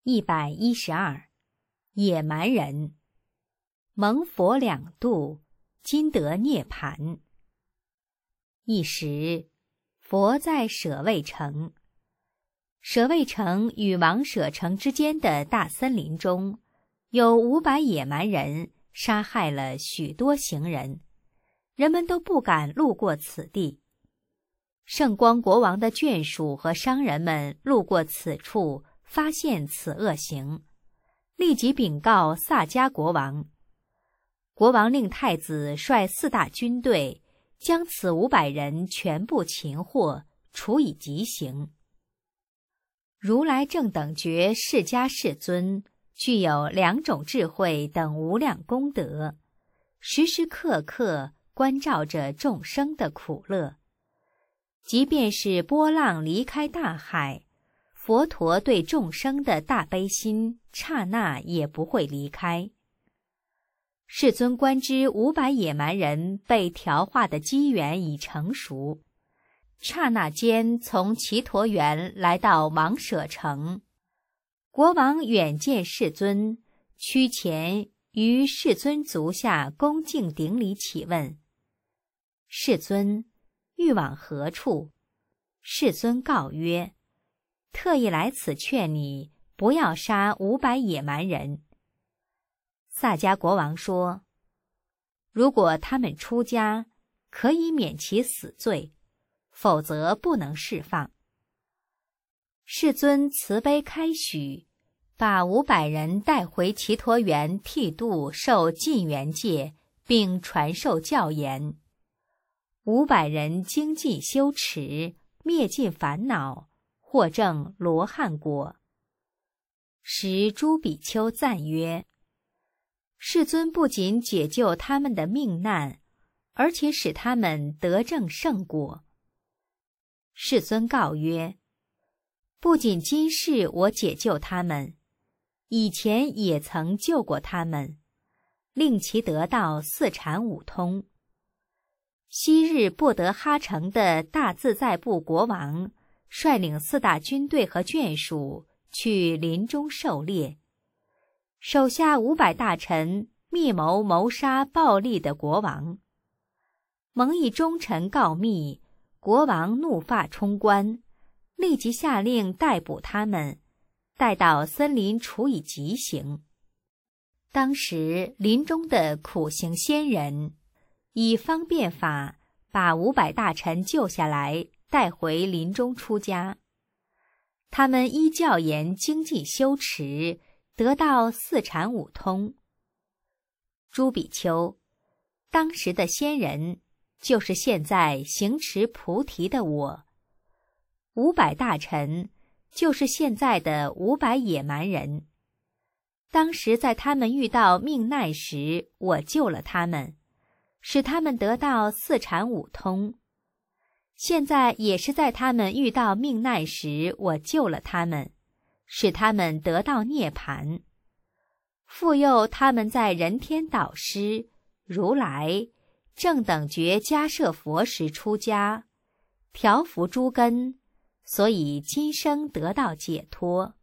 112野蛮人，蒙佛两度，今得涅盘。一时，佛在舍卫城。舍卫城与王舍城之间的大森林中，有500野蛮人杀害了许多行人，人们都不敢路过此地。圣光国王的眷属和商人们路过此处，发现此恶行，立即禀告萨迦国王。国王令太子率4大军队，将此500人全部擒获，处以极刑。如来正等觉释迦世尊具有2种智慧等无量功德，时时刻刻关照着众生的苦乐。即便是波浪离开大海，佛陀对众生的大悲心刹那也不会离开。世尊观知500野蛮人被调化的机缘已成熟，刹那间从祇陀园来到王舍城。国王远见世尊，趋前于世尊足下恭敬顶礼启问：世尊，欲往何处？世尊告曰：特意来此劝你不要杀500野蛮人。萨迦国王说：如果他们出家，可以免其死罪，否则不能释放。世尊慈悲开许，把500人带回祇陀园剃度受禁缘戒，并传授教言。500人精进修持，灭尽烦恼，获证罗汉果。时诸比丘赞曰：世尊不仅解救他们的命难，而且使他们得证圣果。世尊告曰：不仅今世我解救他们，以前也曾救过他们，令其得到4禅5通。昔日布德哈城的大自在部国王率领4大军队和眷属去林中狩猎，手下500大臣密谋谋杀暴力的国王。蒙一忠臣告密，国王怒发冲冠，立即下令逮捕他们，带到森林处以极刑。当时林中的苦行仙人以方便法把500大臣救下来，带回林中出家。他们依教言精进修持，得到4禅5通。诸比丘，当时的仙人就是现在行持菩提的我，500大臣就是现在的500野蛮人。当时在他们遇到命难时，我救了他们，使他们得到4禅5通。现在也是在他们遇到命难时，我救了他们，使他们得到涅盘。复佑他们在人天导师如来正等觉迦摄佛时出家，调伏诸根，所以今生得到解脱。